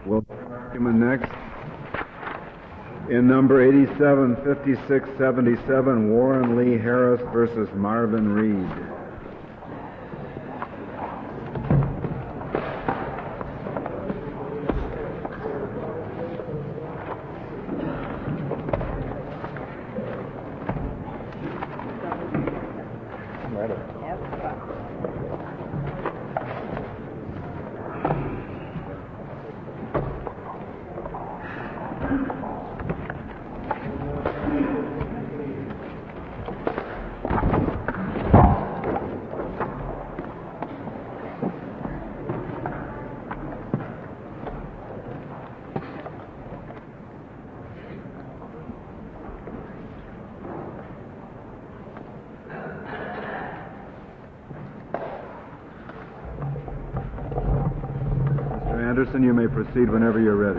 We'll document next. In number 875677, Warren Lee Harris versus Marvin Reed. Anderson, you may proceed whenever you're ready.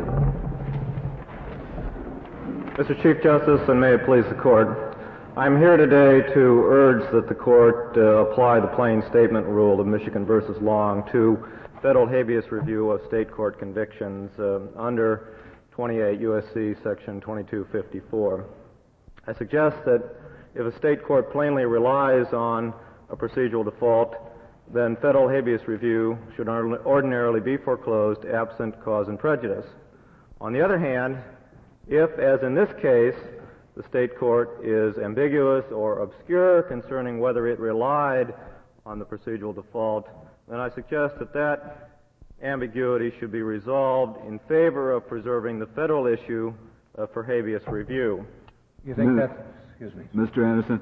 Mr. Chief Justice, and may it please the Court, I'm here today to urge that the Court apply the plain statement rule of Michigan v. Long to federal habeas review of state court convictions under 28 U.S.C. Section 2254. I suggest that if a state court plainly relies on a procedural default, then federal habeas review should ordinarily be foreclosed absent cause and prejudice. On the other hand, if, as in this case, the state court is ambiguous or obscure concerning whether it relied on the procedural default, then I suggest that that ambiguity should be resolved in favor of preserving the federal issue for habeas review. You think that's... Excuse me. Mr. Anderson,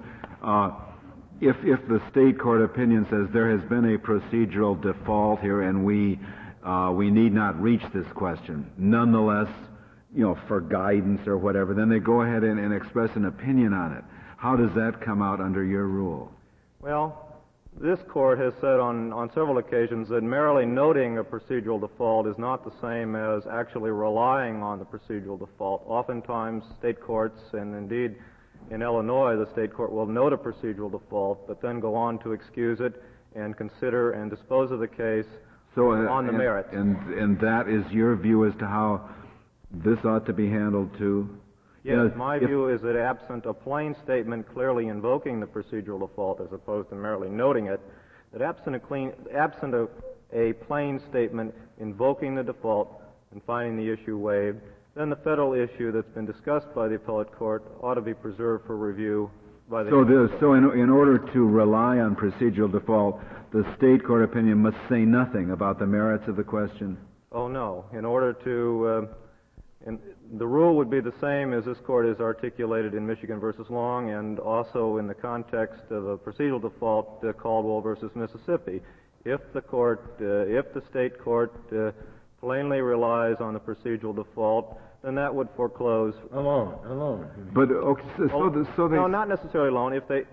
if the state court opinion says there has been a procedural default here and we need not reach this question, nonetheless, for guidance or whatever, then they go ahead and express an opinion on it. How does that come out under your rule? Well, this court has said on several occasions that merely noting a procedural default is not the same as actually relying on the procedural default. Oftentimes, state courts, and indeed in Illinois, the state court will note a procedural default, but then go on to excuse it and consider and dispose of the case on the merits. And that is your view as to how this ought to be handled too? Yes, my view is that absent a plain statement clearly invoking the procedural default as opposed to merely noting it, that absent a plain statement invoking the default and finding the issue waived, then the federal issue that's been discussed by the appellate court ought to be preserved for review by the... So in order to rely on procedural default, the state court opinion must say nothing about the merits of the question? Oh, no. In order to... the rule would be the same as this court has articulated in Michigan v. Long and also in the context of a procedural default, Caldwell v. Mississippi. If the state court plainly relies on the procedural default, then that would foreclose... Alone. But, okay, so they... No, not necessarily alone. If they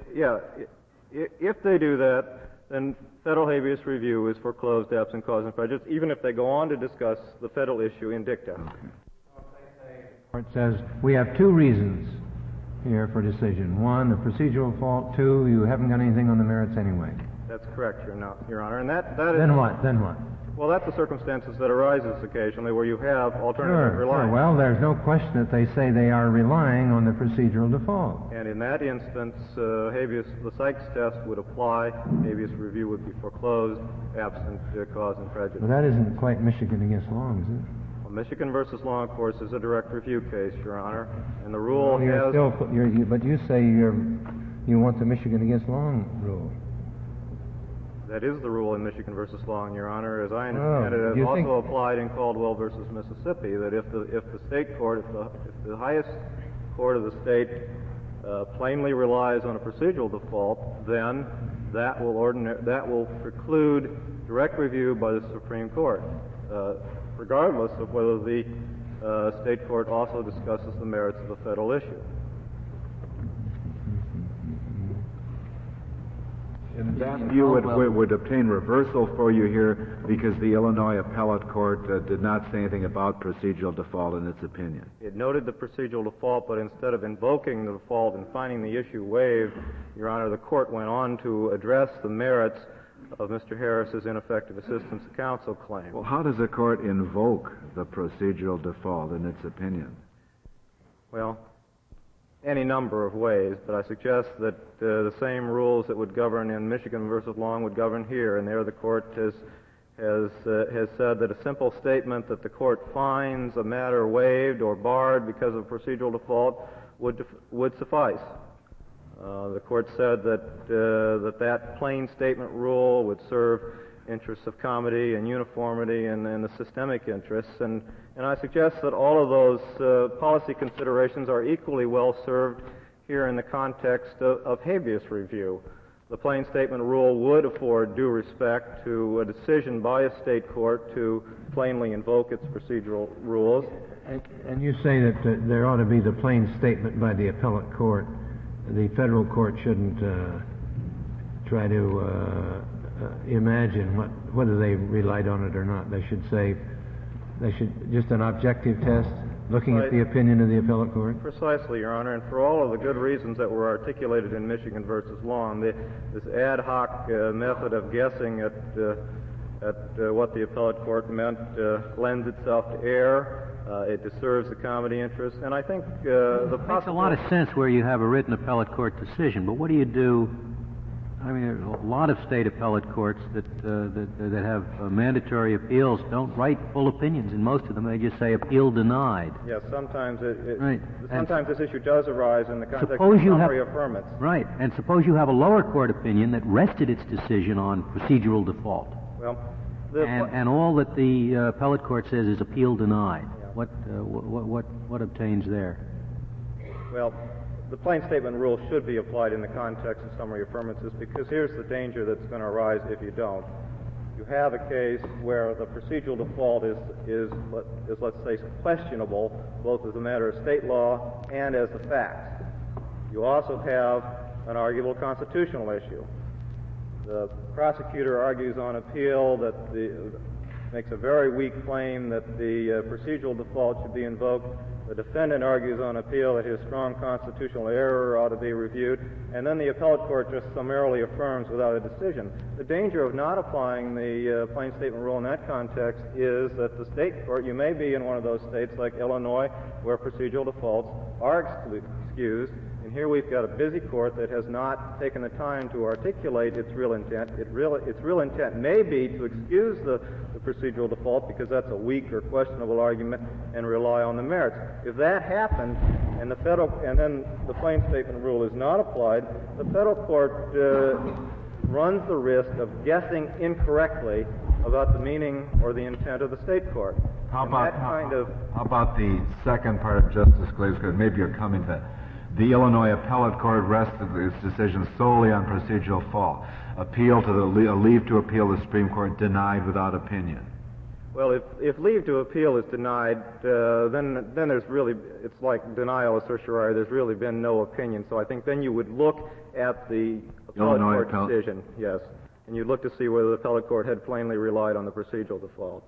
do that, then federal habeas review is foreclosed absent cause and prejudice, even if they go on to discuss the federal issue in dicta. Okay. The court says we have two reasons here for decision. One, the procedural default. Two, you haven't got anything on the merits anyway. That's correct, Your Honor. And that is... Then what? Well, that's the circumstances that arises occasionally where you have alternative reliance. Sure. Well, there's no question that they say they are relying on the procedural default. And in that instance, the Sykes test would apply. Habeas review would be foreclosed absent cause and prejudice. But that isn't quite Michigan against Long, is it? Well, Michigan v. Long, of course, is a direct review case, Your Honor. And the rule but you say you want the Michigan against Long rule. That is the rule in Michigan v. Long, Your Honor. As I understand it, it's also applied in Caldwell v. Mississippi, that if the state court, if the highest court of the state plainly relies on a procedural default, then that will preclude direct review by the Supreme Court, regardless of whether the state court also discusses the merits of the federal issue. And that view would obtain reversal for you here because the Illinois appellate court did not say anything about procedural default in its opinion. It noted the procedural default, but instead of invoking the default and finding the issue waived, Your Honor, the court went on to address the merits of Mr. Harris's ineffective assistance of counsel claim. Well, how does the court invoke the procedural default in its opinion? Well, any number of ways, but I suggest that the same rules that would govern in Michigan versus Long would govern here, and there the court has said that a simple statement that the court finds a matter waived or barred because of procedural default would suffice. The court said that plain statement rule would serve interests of comity and uniformity and the systemic interests, and I suggest that all of those policy considerations are equally well served here in the context of habeas review. The plain statement rule would afford due respect to a decision by a state court to plainly invoke its procedural rules. And you say that there ought to be the plain statement by the appellate court. The federal court shouldn't try to imagine whether they relied on it or not. They should just an objective test, looking at the opinion of the appellate court? Precisely, Your Honor, and for all of the good reasons that were articulated in Michigan versus Long, this ad hoc method of guessing at what the appellate court meant lends itself to error. It disturbs the comity interest, and I think it makes a lot of sense where you have a written appellate court decision, but what do you do? I mean, there's a lot of state appellate courts that have mandatory appeals don't write full opinions. In most of them, they just say appeal denied. Yes, sometimes right. Sometimes this issue does arise in the context of summary affirmance. Right, and suppose you have a lower court opinion that rested its decision on procedural default. Well, and all that the appellate court says is appeal denied. Yeah. What obtains there? Well, the plain statement rule should be applied in the context of summary affirmances, because here's the danger that's going to arise if you don't. You have a case where the procedural default is let's say, questionable, both as a matter of state law and as the facts. You also have an arguable constitutional issue. The prosecutor argues on appeal that makes a very weak claim that the procedural default should be invoked. The defendant argues on appeal that his strong constitutional error ought to be reviewed, and then the appellate court just summarily affirms without a decision. The danger of not applying the plain statement rule in that context is that the state court, you may be in one of those states like Illinois where procedural defaults are excused, and here we've got a busy court that has not taken the time to articulate its real intent. Its real intent may be to excuse the procedural default because that's a weak or questionable argument and rely on the merits. If that happens and then the plain statement rule is not applied, the federal court runs the risk of guessing incorrectly about the meaning or the intent of the state court. How about the second part of Justice Glazer? Maybe you're coming to the Illinois appellate court rested its decision solely on procedural fault. Leave to appeal the Supreme Court denied without opinion. Well, if leave to appeal is denied, then there's really, it's like denial of certiorari. There's really been no opinion. So I think then you would look at the appellate court decision, yes, and you'd look to see whether the appellate court had plainly relied on the procedural default.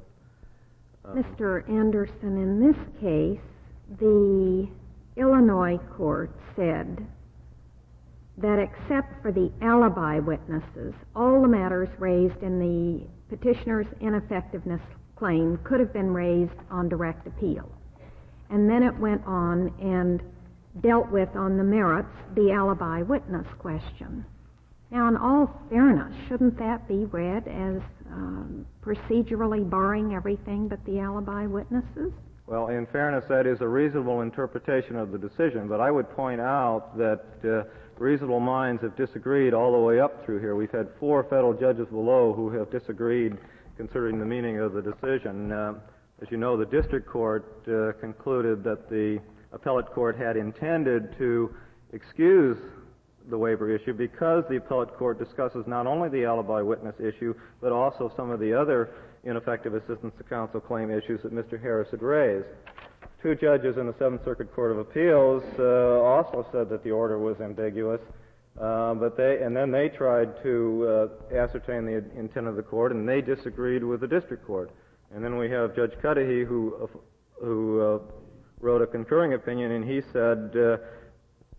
Mr. Anderson, in this case, the Illinois court said that except for the alibi witnesses, all the matters raised in the petitioner's ineffectiveness claim could have been raised on direct appeal. And then it went on and dealt with, on the merits, the alibi witness question. Now, in all fairness, shouldn't that be read as procedurally barring everything but the alibi witnesses? Well, in fairness, that is a reasonable interpretation of the decision, but I would point out that reasonable minds have disagreed all the way up through here. We've had 4 federal judges below who have disagreed concerning the meaning of the decision. As you know, the district court concluded that the appellate court had intended to excuse the waiver issue because the appellate court discusses not only the alibi witness issue, but also some of the other ineffective assistance to counsel claim issues that Mr. Harris had raised. 2 judges in the Seventh Circuit Court of Appeals also said that the order was ambiguous, and then they tried to ascertain the intent of the court, and they disagreed with the district court. And then we have Judge Cudahy, who wrote a concurring opinion, and he said,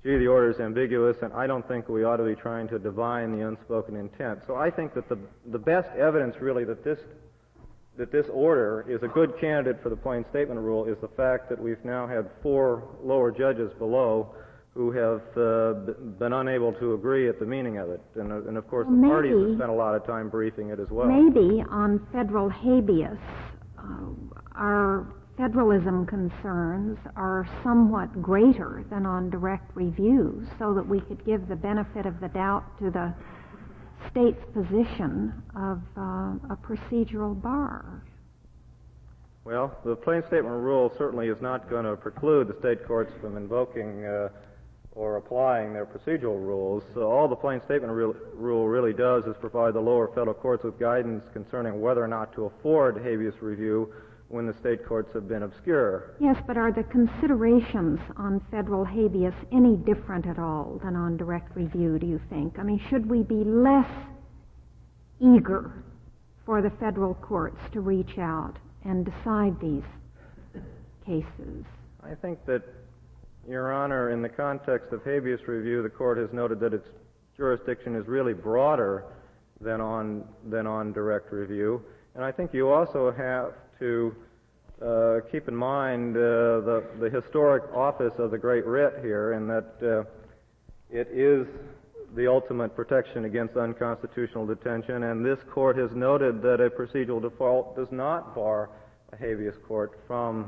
gee, the order is ambiguous, and I don't think we ought to be trying to divine the unspoken intent. So I think that the best evidence, really, that this order is a good candidate for the plain statement rule is the fact that we've now had 4 lower judges below who have been unable to agree at the meaning of it. And of course, the parties have spent a lot of time briefing it as well. Maybe on federal habeas, our federalism concerns are somewhat greater than on direct review, so that we could give the benefit of the doubt to the state's position of a procedural bar. Well, the plain statement rule certainly is not going to preclude the state courts from invoking or applying their procedural rules. So all the plain statement rule really does is provide the lower federal courts with guidance concerning whether or not to afford habeas review when the state courts have been obscure. Yes, but are the considerations on federal habeas any different at all than on direct review, do you think? I mean, should we be less eager for the federal courts to reach out and decide these cases? I think that, Your Honor, in the context of habeas review, the court has noted that its jurisdiction is really broader than on direct review. And I think you also have to keep in mind the historic office of the Great Writ here, in that it is the ultimate protection against unconstitutional detention, and this court has noted that a procedural default does not bar a habeas court from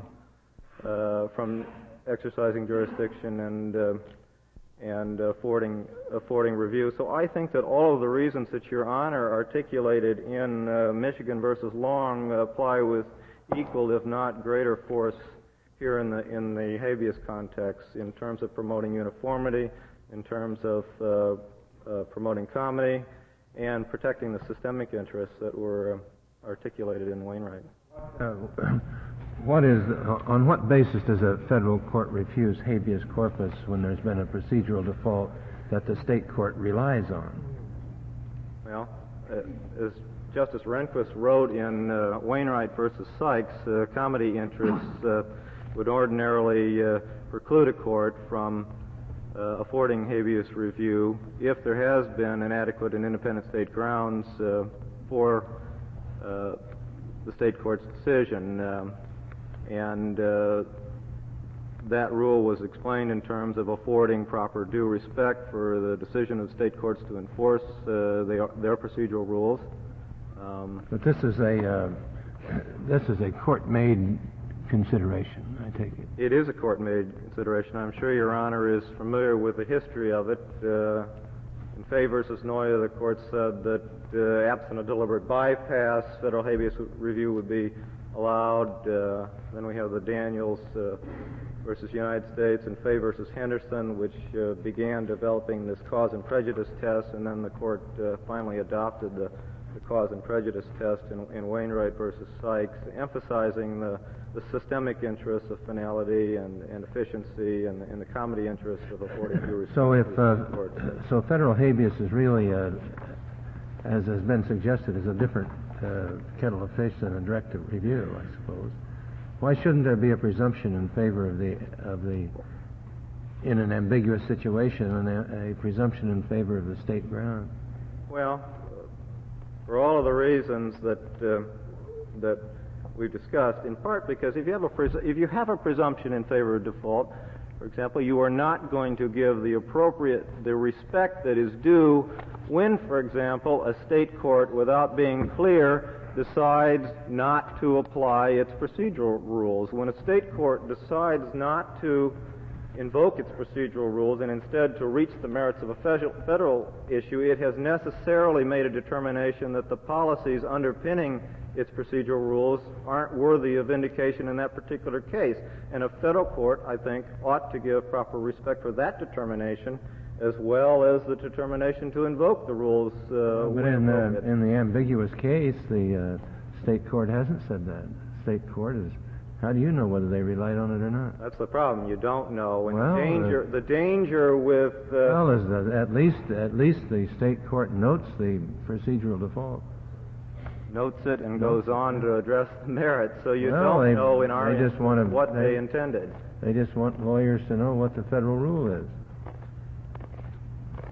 exercising jurisdiction and affording review. So I think that all of the reasons that Your Honor articulated in Michigan versus Long apply with equal, if not greater, force here in the habeas context, in terms of promoting uniformity, in terms of promoting comity, and protecting the systemic interests that were articulated in Wainwright. On what basis does a federal court refuse habeas corpus when there's been a procedural default that the state court relies on? Well, as Justice Rehnquist wrote in Wainwright versus Sykes, comity interests would ordinarily preclude a court from affording habeas review if there has been an adequate and independent state grounds for the state court's decision. That rule was explained in terms of affording proper due respect for the decision of state courts to enforce their procedural rules. But this is a court-made consideration, I take it. It is a court-made consideration. I'm sure Your Honor is familiar with the history of it. In Fay versus Noya, the court said that absent a deliberate bypass, federal habeas review would be allowed. Then we have the Daniels versus United States and Fay versus Henderson, which began developing this cause and prejudice test, and then the court finally adopted the cause and prejudice test in Wainwright versus Sykes, emphasizing the systemic interests of finality and efficiency and the comity interests of affording due respect. So federal habeas is really, as has been suggested, is a different kettle of fish than a direct review, I suppose. Why shouldn't there be a presumption in favor of the in an ambiguous situation, and a presumption in favor of the state ground? Well, for all of the reasons that we've discussed, in part because if you have a presumption in favor of default, for example, you are not going to give the respect that is due when, for example, a state court, without being clear, decides not to apply its procedural rules. When a state court decides not to invoke its procedural rules and instead to reach the merits of a federal issue, it has necessarily made a determination that the policies underpinning its procedural rules aren't worthy of vindication in that particular case. And a federal court, I think, ought to give proper respect for that determination, as well as the determination to invoke the rules. But in the ambiguous case, the state court hasn't said that. The state court is. How do you know whether they relied on it or not? That's the problem. You don't know. And well, the danger with well, is that at least the state court notes the procedural default. Notes it and goes on to address the merits. So you well, don't know in our they just want what they intended. They just want lawyers to know what the federal rule is.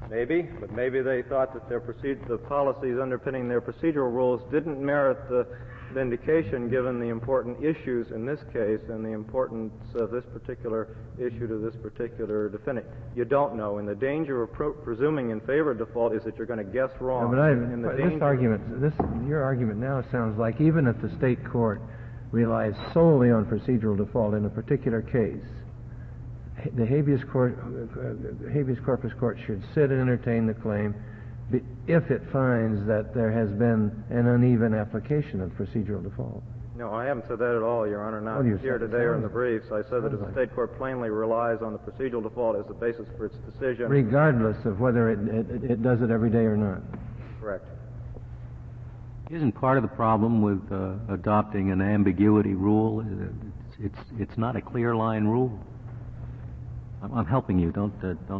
Maybe, but maybe they thought that the policies underpinning their procedural rules didn't merit the vindication given the important issues in this case and the importance of this particular issue to this particular defendant. You don't know, and the danger of presuming in favor of default is that you're going to guess wrong. No, but your argument now sounds like even if the state court relies solely on procedural default in a particular case, the habeas corpus court should sit and entertain the claim if it finds that there has been an uneven application of procedural default. No, I haven't said that at all, Your Honor, not here today or in the briefs. I said that if the state court plainly relies on the procedural default as the basis for its decision. Regardless of whether it does it every day or not. Correct. Isn't part of the problem with adopting an ambiguity rule? It's not a clear line rule. I'm helping you. Don't.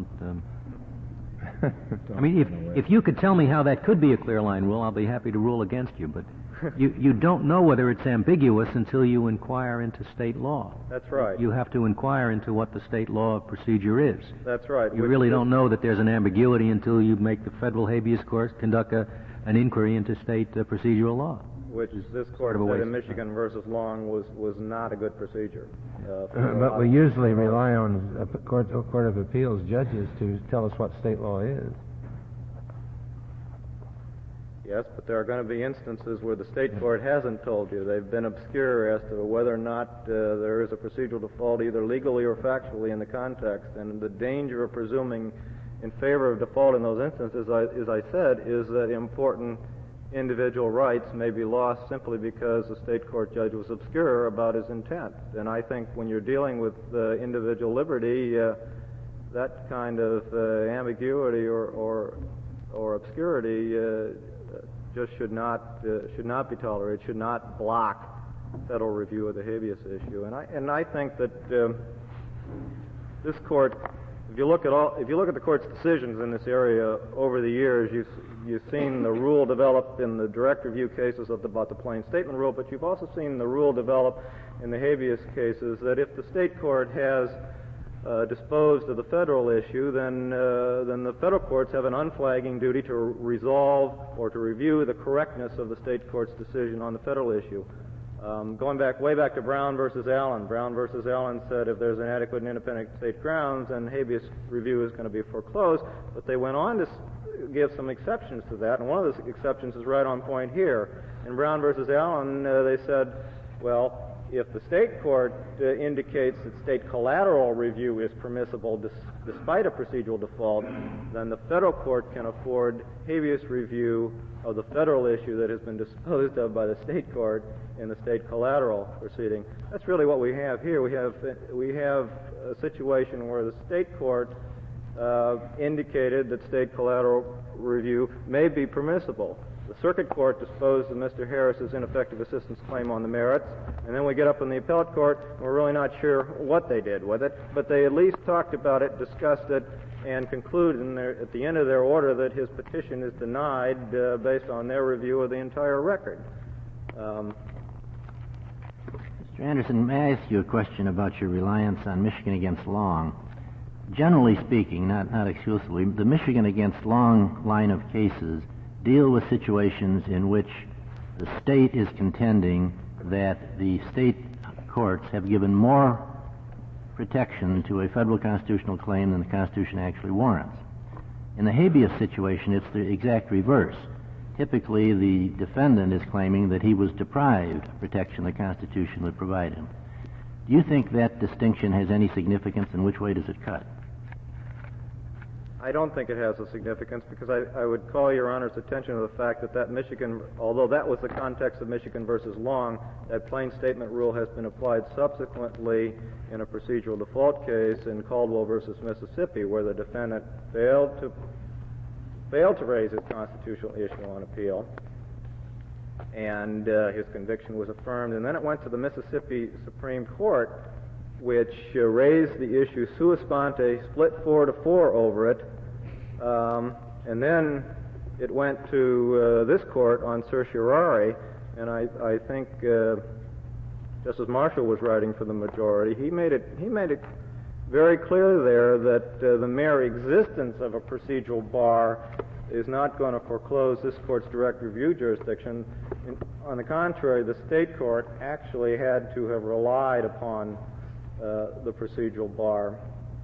I mean, if you could tell me how that could be a clear line rule, I'll be happy to rule against you. But you don't know whether it's ambiguous until you inquire into state law. That's right. You have to inquire into what the state law procedure is. That's right. You really don't know that there's an ambiguity until you make the federal habeas court conduct an inquiry into state procedural law. Which this court said in Michigan versus Long was not a good procedure. But we usually rely on a court of appeals judges to tell us what state law is. Yes, but there are going to be instances where the state court hasn't told you. They've been obscure as to whether or not there is a procedural default either legally or factually in the context. And the danger of presuming in favor of default in those instances, as I said, is that important individual rights may be lost simply because the state court judge was obscure about his intent. And I think when you're dealing with individual liberty, that kind of ambiguity or obscurity just should not be tolerated. Should not block federal review of the habeas issue. And I think that this court, if you look at the court's decisions in this area over the years, you've seen the rule develop in the direct review cases about the plain statement rule, but you've also seen the rule develop in the habeas cases that if the state court has disposed of the federal issue, then the federal courts have an unflagging duty to resolve or to review the correctness of the state court's decision on the federal issue. Going way back to Brown versus Allen. Brown versus Allen said if there's an adequate and independent state grounds, then habeas review is going to be foreclosed. But they went on to give some exceptions to that, and one of those exceptions is right on point here. In Brown versus Allen, they said, well, if the state court indicates that state collateral review is permissible despite a procedural default, then the federal court can afford habeas review of the federal issue that has been disposed of by the state court in the state collateral proceeding. That's really what we have here. We have a situation where the state court indicated that state collateral review may be permissible. The circuit court disposed of Mr. Harris's ineffective assistance claim on the merits, and then we get up in the appellate court, and we're really not sure what they did with it, but they at least talked about it, discussed it, and concluded at the end of their order that his petition is denied based on their review of the entire record. Mr. Anderson, may I ask you a question about your reliance on Michigan against Long? Generally speaking, not exclusively, the Michigan against Long line of cases deal with situations in which the state is contending that the state courts have given more protection to a federal constitutional claim than the Constitution actually warrants. In the habeas situation, it's the exact reverse. Typically, the defendant is claiming that he was deprived of protection the Constitution would provide him. Do you think that distinction has any significance, and which way does it cut? I don't think it has a significance because I would call Your Honor's attention to the fact that Michigan, although that was the context of Michigan versus Long, that plain statement rule has been applied subsequently in a procedural default case in Caldwell versus Mississippi, where the defendant failed to raise his constitutional issue on appeal, and his conviction was affirmed. And then it went to the Mississippi Supreme Court, which raised the issue sua sponte, split 4-4 over it, and then it went to this court on certiorari, and I think Justice Marshall was writing for the majority. He made it very clear there that the mere existence of a procedural bar is not going to foreclose this court's direct review jurisdiction. On the contrary, the state court actually had to have relied upon the procedural bar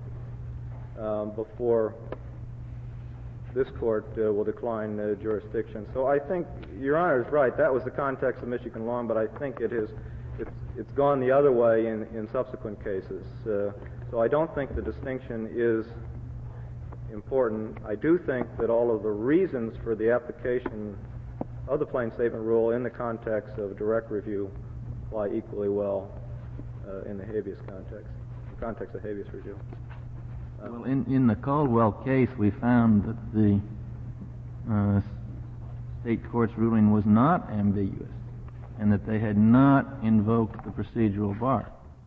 before this court will decline jurisdiction. So I think Your Honor is right. That was the context of Michigan law, but I think it's gone the other way in subsequent cases. So I don't think the distinction is important. I do think that all of the reasons for the application of the plain statement rule in the context of direct review apply equally well in the habeas context of habeas review. Well, in the Caldwell case, we found that the state court's ruling was not ambiguous and that they had not invoked the procedural bar.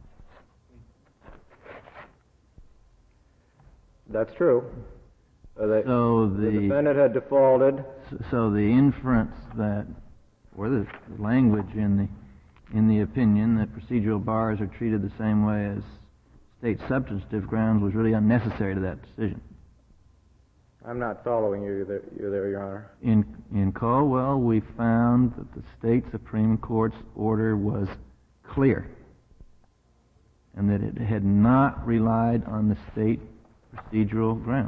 That's true. So the defendant had defaulted. So the inference that, or the language in the opinion that procedural bars are treated the same way as state substantive grounds was really unnecessary to that decision. I'm not following you there, Your Honor. In Caldwell, we found that the state Supreme Court's order was clear and that it had not relied on the state procedural ground.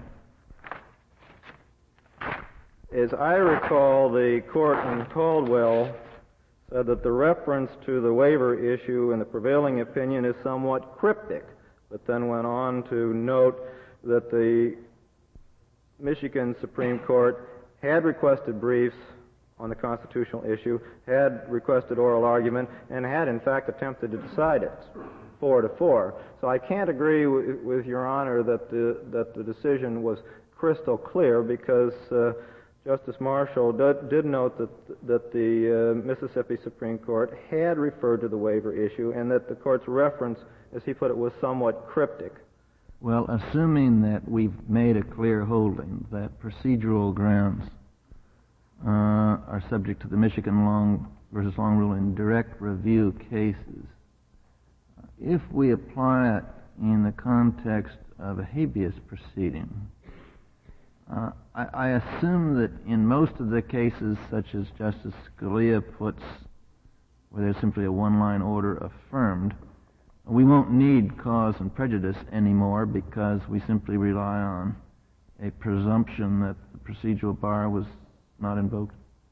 As I recall, the court in Caldwell said that the reference to the waiver issue in the prevailing opinion is somewhat cryptic, but then went on to note that the Michigan Supreme Court had requested briefs on the constitutional issue, had requested oral argument, and had in fact attempted to decide it 4-4. So I can't agree with Your Honor that the decision was crystal clear, because Justice Marshall did note that the Mississippi Supreme Court had referred to the waiver issue, and that the court's reference, as he put it, was somewhat cryptic. Well, assuming that we've made a clear holding that procedural grounds are subject to the Michigan Long versus Long rule in direct review cases, if we apply it in the context of a habeas proceeding, I assume that in most of the cases, such as Justice Scalia puts, where there's simply a one-line order affirmed, we won't need cause and prejudice anymore, because we simply rely on a presumption that the procedural bar was not invoked.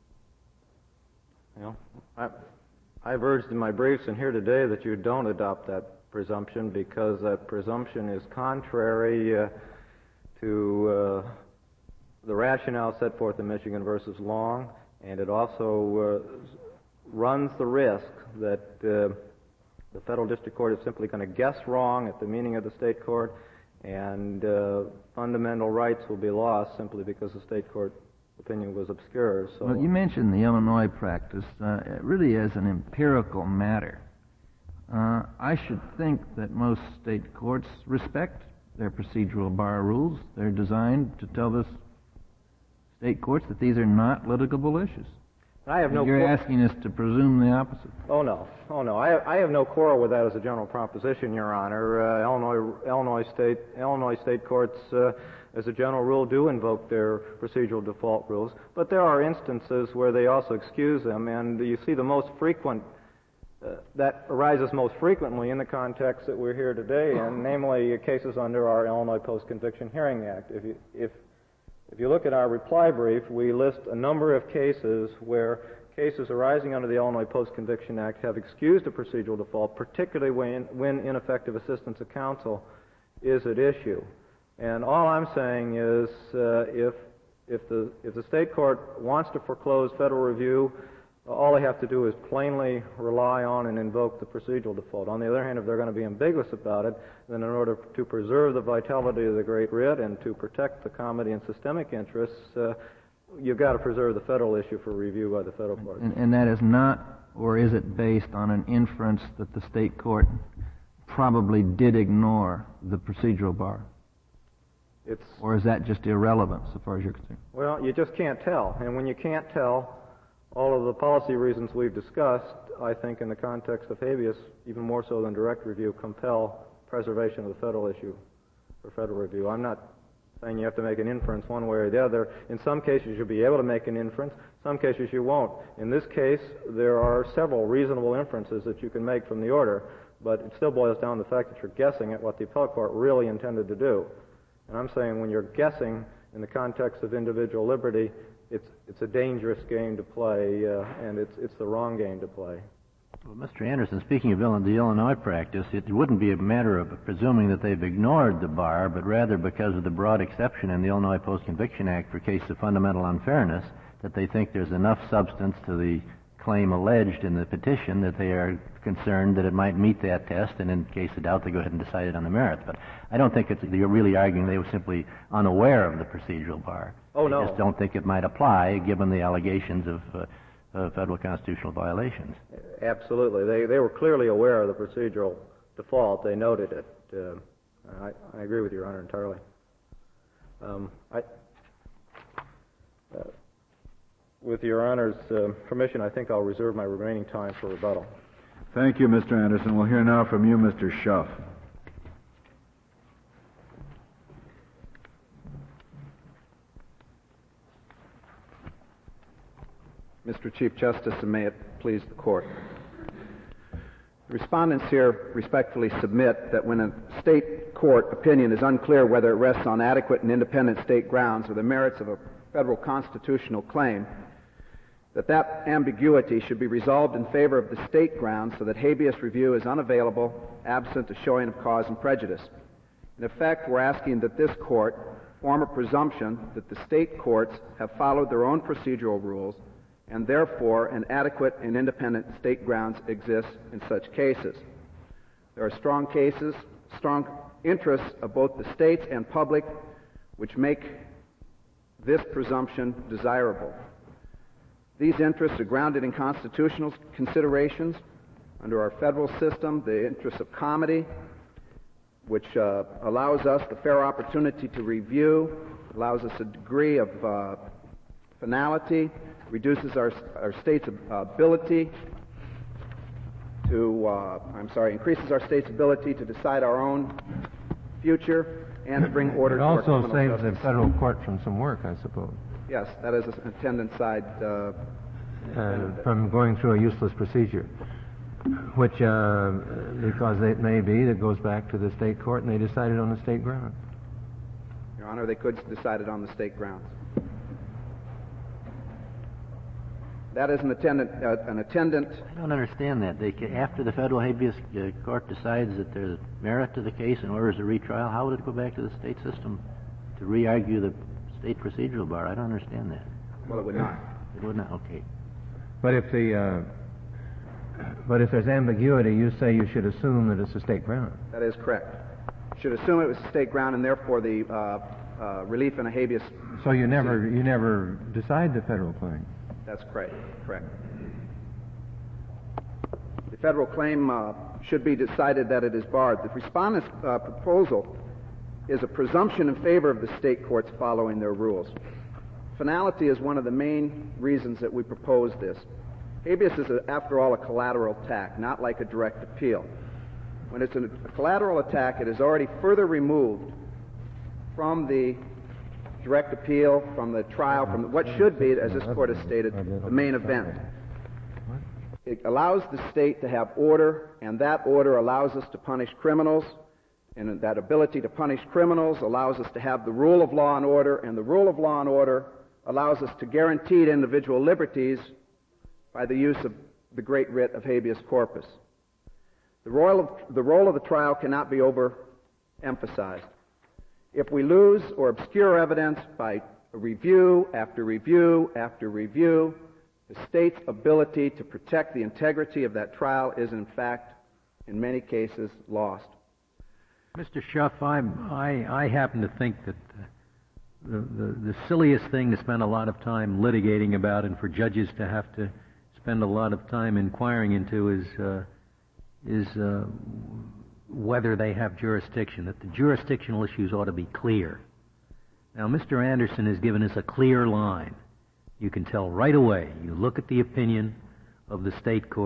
Well, I've urged in my briefs and here today that you don't adopt that presumption, because that presumption is contrary to the rationale set forth in Michigan versus Long, and it also runs the risk that the federal district court is simply going to guess wrong at the meaning of the state court, and fundamental rights will be lost simply because the state court opinion was obscure. So, well, you mentioned the Illinois practice. Really, as an empirical matter, I should think that most state courts respect their procedural bar rules. They're designed to tell the state courts that these are not litigable issues. You're asking us to presume the opposite. Oh no. I have no quarrel with that as a general proposition, Your Honor. Illinois state courts, as a general rule, do invoke their procedural default rules, but there are instances where they also excuse them, and you see the most frequent that arises most frequently in the context that we're here today, and namely cases under our Illinois Post-Conviction Hearing Act. If you look at our reply brief, we list a number of cases where cases arising under the Illinois Post-Conviction Act have excused a procedural default, particularly when ineffective assistance of counsel is at issue. And all I'm saying is if the state court wants to foreclose federal review, all they have to do is plainly rely on and invoke the procedural default. On the other hand, if they're going to be ambiguous about it, then in order to preserve the vitality of the great writ and to protect the comity and systemic interests, you've got to preserve the federal issue for review by the federal court. And that is not, or is it based on an inference that the state court probably did ignore the procedural bar? Or is that just irrelevant so far as you're concerned? Well, you just can't tell. And when you can't tell, all of the policy reasons we've discussed, I think in the context of habeas, even more so than direct review, compel preservation of the federal issue for federal review. I'm not saying you have to make an inference one way or the other. In some cases, you'll be able to make an inference. Some cases, you won't. In this case, there are several reasonable inferences that you can make from the order, but it still boils down to the fact that you're guessing at what the appellate court really intended to do. And I'm saying when you're guessing in the context of individual liberty, it's a dangerous game to play, and it's the wrong game to play. Well, Mr. Anderson, speaking of the Illinois practice, it wouldn't be a matter of presuming that they've ignored the bar, but rather because of the broad exception in the Illinois Post-Conviction Act for case of fundamental unfairness, that they think there's enough substance to the claim alleged in the petition that they are concerned that it might meet that test, and in case of doubt, they go ahead and decide it on the merits. But I don't think you're really arguing they were simply unaware of the procedural bar. Oh, no. They just don't think it might apply, given the allegations of federal constitutional violations. Absolutely. They were clearly aware of the procedural default. They noted it. I agree with Your Honor entirely. With Your Honor's permission, I think I'll reserve my remaining time for rebuttal. Thank you, Mr. Anderson. We'll hear now from you, Mr. Schuff. Mr. Chief Justice, and may it please the Court. The respondents here respectfully submit that when a state court opinion is unclear whether it rests on adequate and independent state grounds or the merits of a federal constitutional claim, that ambiguity should be resolved in favor of the state grounds so that habeas review is unavailable absent a showing of cause and prejudice. In effect, we're asking that this court form a presumption that the state courts have followed their own procedural rules and therefore an adequate and independent state grounds exist in such cases. There are strong interests of both the states and public which make this presumption desirable. These interests are grounded in constitutional considerations. Under our federal system, the interest of comity, which allows us the fair opportunity to review, allows us a degree of finality, reduces our state's ability to, increases our state's ability to decide our own future and to bring order to our criminal justice. It also saves the federal court from some work, I suppose. Yes, that is an attendant side. From going through a useless procedure, which, because it may be, that goes back to the state court and they decided on the state ground. Your Honor, they could decide it on the state grounds. That is an attendant. I don't understand that. After the federal habeas court decides that there's merit to the case and orders a retrial, how would it go back to the state system to re-argue the state procedural bar? I don't understand that. Well, it would not. It would not. Okay. But if there's ambiguity, you say you should assume that it's a state ground. That is correct. You should assume it was a state ground, and therefore the relief in a habeas. So you never decide the federal claim. That's correct. The federal claim should be decided that it is barred. The respondent's proposal is a presumption in favor of the state courts following their rules. Finality is one of the main reasons that we propose this. Habeas is, after all, a collateral attack, not like a direct appeal. When it's a collateral attack, it is already further removed from the direct appeal, from the trial, from what should be, as this court has stated, the main event. It allows the state to have order, and that order allows us to punish criminals, and that ability to punish criminals allows us to have the rule of law and order, and the rule of law and order allows us to guarantee individual liberties by the use of the great writ of habeas corpus. The role of the trial cannot be overemphasized. If we lose or obscure evidence by review after review after review, the state's ability to protect the integrity of that trial is, in fact, in many cases, lost. Mr. Schuff, I happen to think that the silliest thing to spend a lot of time litigating about and for judges to have to spend a lot of time inquiring into is whether they have jurisdiction, that the jurisdictional issues ought to be clear. Now, Mr. Anderson has given us a clear line. You can tell right away. You look at the opinion of the state court.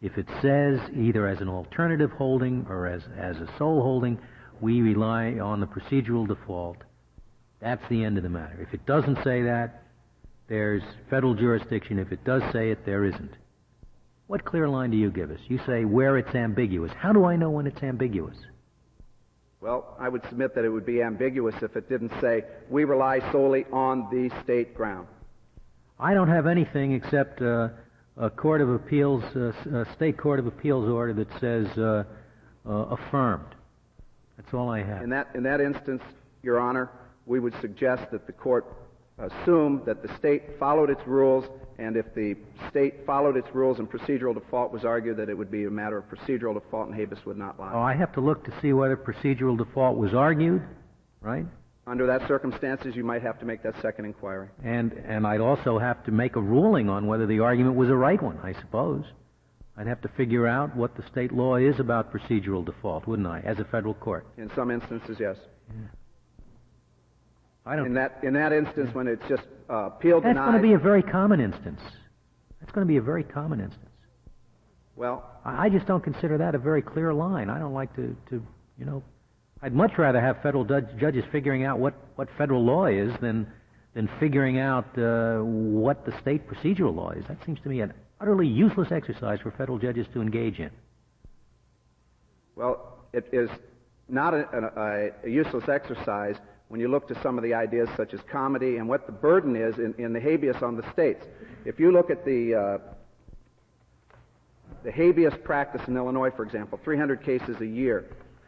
If it says either as an alternative holding or as a sole holding, we rely on the procedural default, that's the end of the matter. If it doesn't say that, there's federal jurisdiction. If it does say it, there isn't. What clear line do you give us? You say where it's ambiguous. How do I know when it's ambiguous? Well, I would submit that it would be ambiguous if it didn't say, we rely solely on the state ground. I don't have anything except a court of appeals, a state court of appeals order that says affirmed. That's all I have. In that instance, Your Honor, we would suggest that the court assume that the state followed its rules, and if the state followed its rules and procedural default was argued, that it would be a matter of procedural default and habeas would not lie. Oh, I have to look to see whether procedural default was argued, right? Under that circumstances, you might have to make that second inquiry. And I'd also have to make a ruling on whether the argument was a right one, I suppose. I'd have to figure out what the state law is about procedural default, wouldn't I, as a federal court? In some instances, yes. Yeah. I don't. In that instance, when it's just appeal denied. That's going to be a very common instance. That's going to be a very common instance. Well, I just don't consider that a very clear line. I don't like to I'd much rather have federal judges figuring out what federal law is than figuring out what the state procedural law is. That seems to me an utterly useless exercise for federal judges to engage in. Well, it is not a useless exercise when you look to some of the ideas such as comity and what the burden is in the habeas on the states. If you look at the habeas practice in Illinois, for example, 300 cases a year,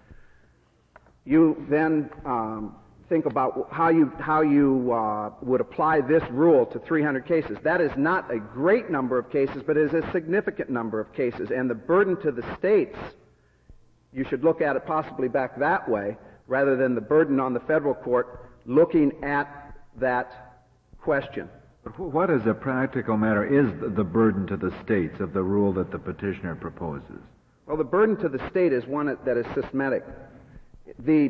you then think about how you would apply this rule to 300 cases. That is not a great number of cases, but it is a significant number of cases. And the burden to the states, you should look at it possibly back that way, rather than the burden on the federal court looking at that question. But what, as a practical matter, is the burden to the states of the rule that the petitioner proposes? Well, the burden to the state is one that is systematic. The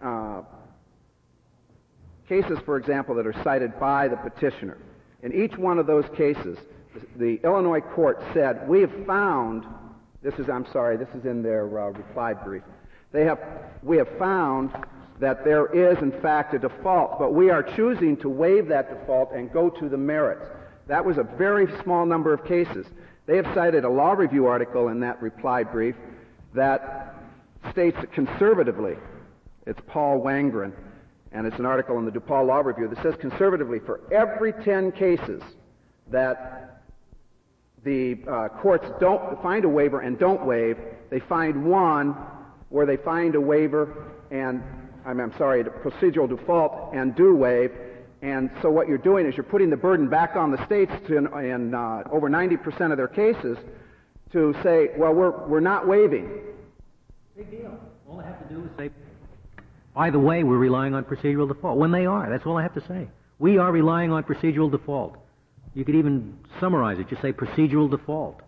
cases, for example, that are cited by the petitioner, in each one of those cases, the Illinois court said, we have found, this is in their reply brief, we have found that there is, in fact, a default, but we are choosing to waive that default and go to the merits. That was a very small number of cases. They have cited a law review article in that reply brief that states that conservatively, it's Paul Wangren, and it's an article in the DePaul Law Review that says conservatively for every 10 cases that the courts don't find a waiver and don't waive, they find one where they find a waiver and, procedural default and do waive. And so what you're doing is you're putting the burden back on the states in over 90% of their cases to say, well, we're not waiving. Big deal. All I have to do is say, by the way, we're relying on procedural default. When they are, that's all I have to say. We are relying on procedural default. You could even summarize it. Just say procedural default.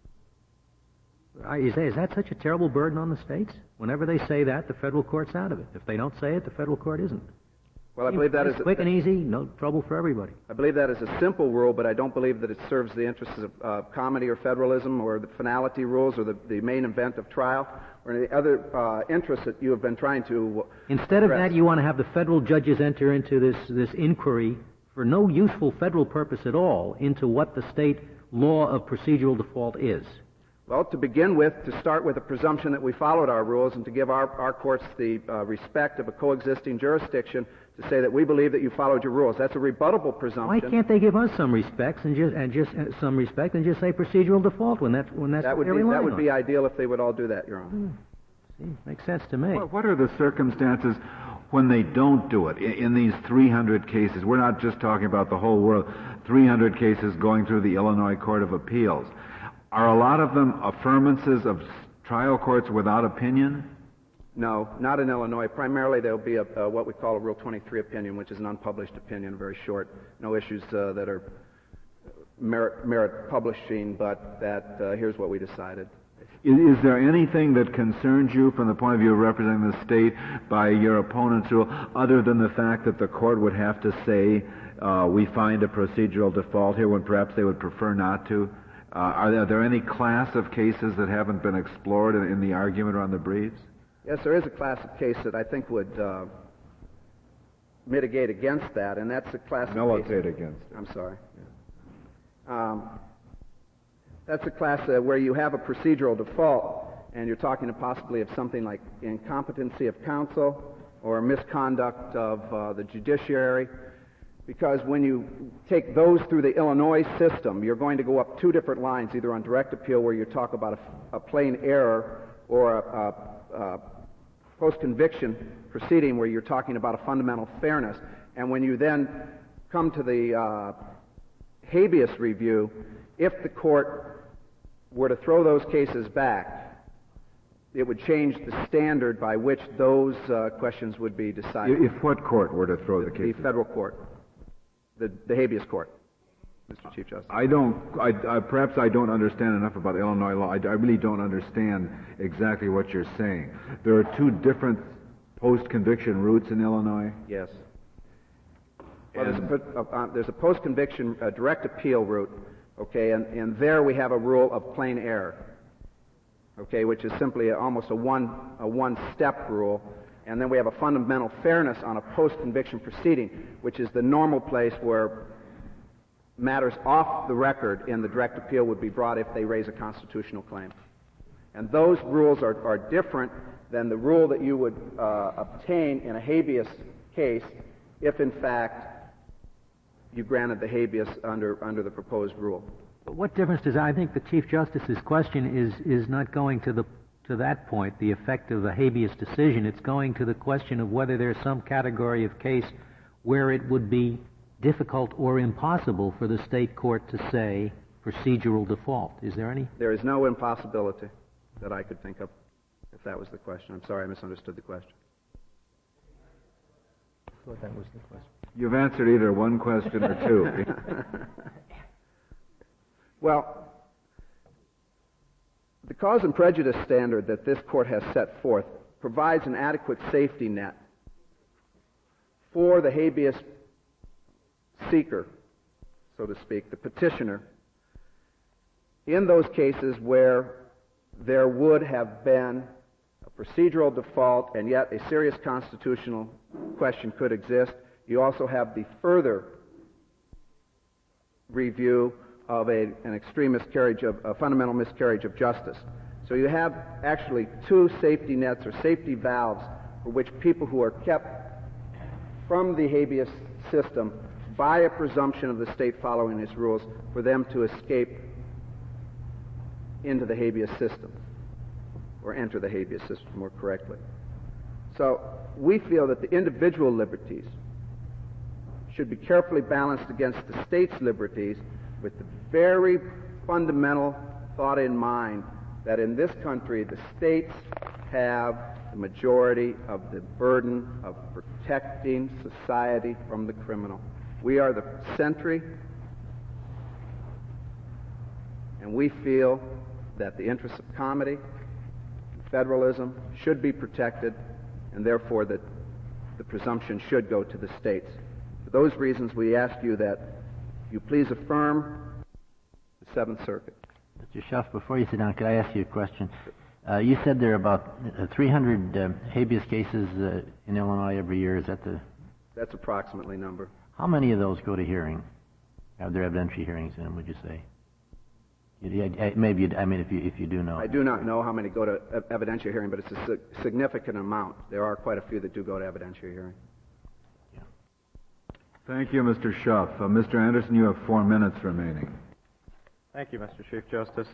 You say, is that such a terrible burden on the states? Whenever they say that, the federal court's out of it. If they don't say it, the federal court isn't. Well, I believe that is quick and easy, no trouble for everybody. I believe that is a simple rule, but I don't believe that it serves the interests of comity or federalism or the finality rules or the main event of trial or any other interests that you have been trying to Instead address. of that, you want to have the federal judges enter into this inquiry for no useful federal purpose at all into what the state law of procedural default is. Well, to begin with, to start with a presumption that we followed our rules and to give our courts the respect of a coexisting jurisdiction to say that we believe that you followed your rules. That's a rebuttable presumption. Why can't they give us some respect and just say procedural default when that's what they're relying on? That would be ideal if they would all do that, Your Honor. See, makes sense to me. What are the circumstances when they don't do it in these 300 cases? We're not just talking about the whole world. 300 cases going through the Illinois Court of Appeals. Are a lot of them affirmances of trial courts without opinion? No, not in Illinois. Primarily, there'll be what we call a Rule 23 opinion, which is an unpublished opinion, very short. No issues that are merit publishing, but that here's what we decided. Is there anything that concerns you from the point of view of representing the state by your opponent's rule, other than the fact that the court would have to say, we find a procedural default here, when perhaps they would prefer not to? Are there any class of cases that haven't been explored in the argument or on the briefs? Yes, there is a class of case that I think would mitigate against that, and that's a class militate against it. I'm sorry. That's a class where you have a procedural default, and you're talking possibly of something like incompetency of counsel or misconduct of the judiciary. Because when you take those through the Illinois system, you're going to go up two different lines, either on direct appeal where you talk about a plain error, or a post-conviction proceeding where you're talking about a fundamental fairness. And when you then come to the habeas review, if the court were to throw those cases back, it would change the standard by which those questions would be decided. If what court were to throw the cases? The federal court. The habeas court, Mr. Chief Justice. Perhaps I don't understand enough about Illinois law. I really don't understand exactly what you're saying. There are two different post-conviction routes in Illinois? Yes. Well, there's a post-conviction direct appeal route, okay, and there we have a rule of plain error, okay, which is simply almost a one-step rule. And then we have a fundamental fairness on a post-conviction proceeding, which is the normal place where matters off the record in the direct appeal would be brought if they raise a constitutional claim. And those rules are different than the rule that you would obtain in a habeas case if, in fact, you granted the habeas under the proposed rule. But what difference does I think the Chief Justice's question is not going to that point, the effect of the habeas decision. It's going to the question of whether there's some category of case where it would be difficult or impossible for the state court to say procedural default. Is there any? There is no impossibility that I could think of, if that was the question. I'm sorry, I misunderstood the question. I thought that was the question. You've answered either one question or two. Well, the cause and prejudice standard that this court has set forth provides an adequate safety net for the habeas seeker, so to speak, the petitioner, in those cases where there would have been a procedural default and yet a serious constitutional question could exist. You also have the further review of an extreme miscarriage of a fundamental miscarriage of justice. So you have actually two safety nets or safety valves for which people who are kept from the habeas system by a presumption of the state following its rules, for them to escape into the habeas system, or enter the habeas system more correctly. So we feel that the individual liberties should be carefully balanced against the state's liberties, with the very fundamental thought in mind that in this country the states have the majority of the burden of protecting society from the criminal. We are the sentry, and we feel that the interests of comity, federalism should be protected, and therefore that the presumption should go to the states. For those reasons, we ask you that you please affirm the Seventh Circuit. Mr. Schuff, before you sit down, could I ask you a question? You said there are about 300 habeas cases in Illinois every year. Is that the... That's approximately number. How many of those go to hearing? Have there evidentiary hearings in them, would you say? Maybe, if you do know. I do not know how many go to evidentiary hearing, but it's a significant amount. There are quite a few that do go to evidentiary hearing. Yeah. Thank you, Mr. Schuff. Mr. Anderson, you have 4 minutes remaining. Thank you, Mr. Chief Justice.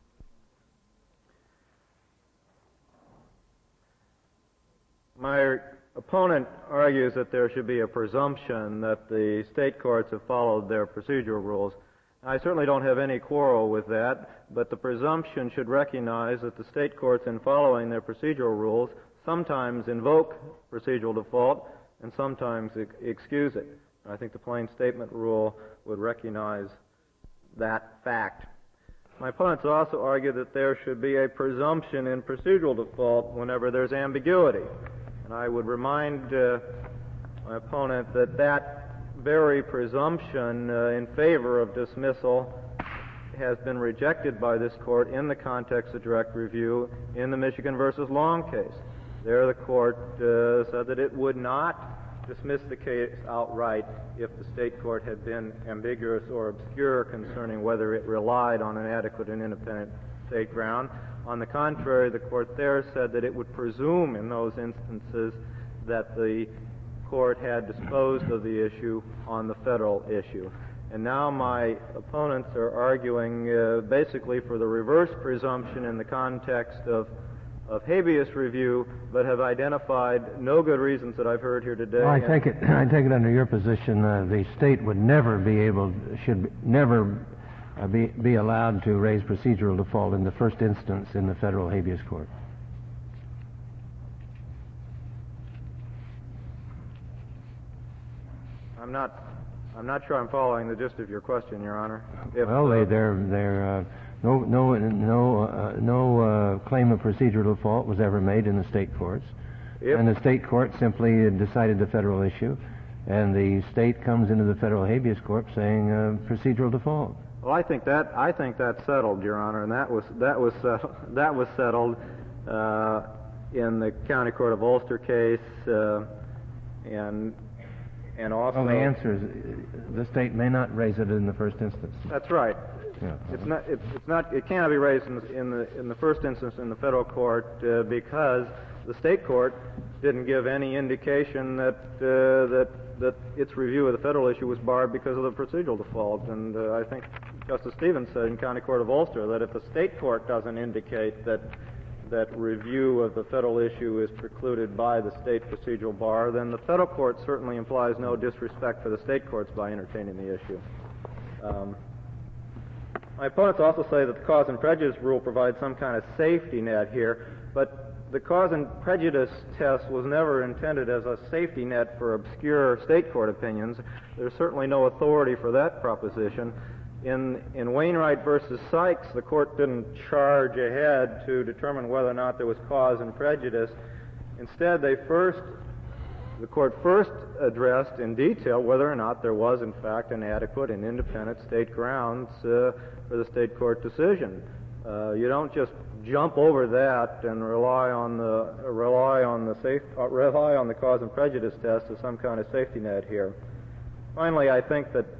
My opponent argues that there should be a presumption that the state courts have followed their procedural rules. I certainly don't have any quarrel with that, but the presumption should recognize that the state courts, in following their procedural rules, sometimes invoke procedural default and sometimes excuse it. I think the plain statement rule would recognize that fact. My opponents also argue that there should be a presumption in procedural default whenever there's ambiguity. And I would remind my opponent that that very presumption in favor of dismissal has been rejected by this court in the context of direct review in the Michigan versus Long case. There the court said that it would not dismiss the case outright if the state court had been ambiguous or obscure concerning whether it relied on an adequate and independent state ground. On the contrary, the court there said that it would presume in those instances that the court had disposed of the issue on the federal issue. And now my opponents are arguing basically for the reverse presumption in the context of habeas review, but have identified no good reasons that I've heard here today. Well, I take it under your position the state would never should never be allowed to raise procedural default in the first instance in the federal habeas court. I'm not sure I'm following the gist of your question, Your Honor. No claim of procedural default was ever made in the state courts, and the state court simply decided the federal issue, and the state comes into the federal habeas court saying procedural default. Well, I think that's settled, Your Honor, and that was settled in the County Court of Ulster case, and also. Well, the answer is the state may not raise it in the first instance. That's right. Yeah. It cannot be raised in the first instance in the federal court because the state court didn't give any indication that its review of the federal issue was barred because of the procedural default. And I think Justice Stevens said in County Court of Ulster that if the state court doesn't indicate that review of the federal issue is precluded by the state procedural bar, then the federal court certainly implies no disrespect for the state courts by entertaining the issue. My opponents also say that the cause and prejudice rule provides some kind of safety net here, but the cause and prejudice test was never intended as a safety net for obscure state court opinions. There's certainly no authority for that proposition. In Wainwright versus Sykes, the court didn't charge ahead to determine whether or not there was cause and prejudice. Instead, the court first addressed in detail whether or not there was, in fact, an adequate and independent state grounds for the state court decision. You don't just jump over that and rely on the cause and prejudice test as some kind of safety net here. Finally, I think that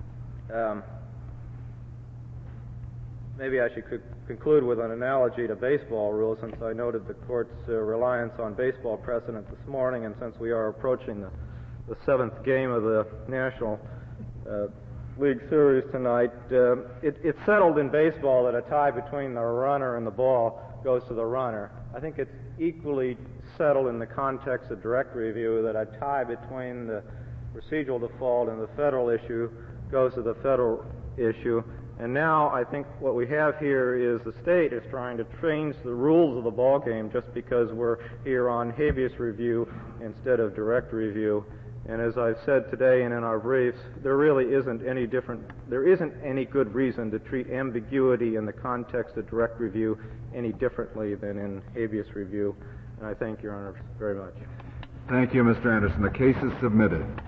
maybe I should conclude with an analogy to baseball rules, since I noted the court's reliance on baseball precedent this morning, and since we are approaching the seventh game of the National League Series tonight. It's settled in baseball that a tie between the runner and the ball goes to the runner. I think it's equally settled in the context of direct review that a tie between the procedural default and the federal issue goes to the federal issue. And now I think what we have here is the state is trying to change the rules of the ball game just because we're here on habeas review instead of direct review. And as I've said today and in our briefs, there isn't any good reason to treat ambiguity in the context of direct review any differently than in habeas review. And I thank Your Honor very much. Thank you, Mr. Anderson. The case is submitted.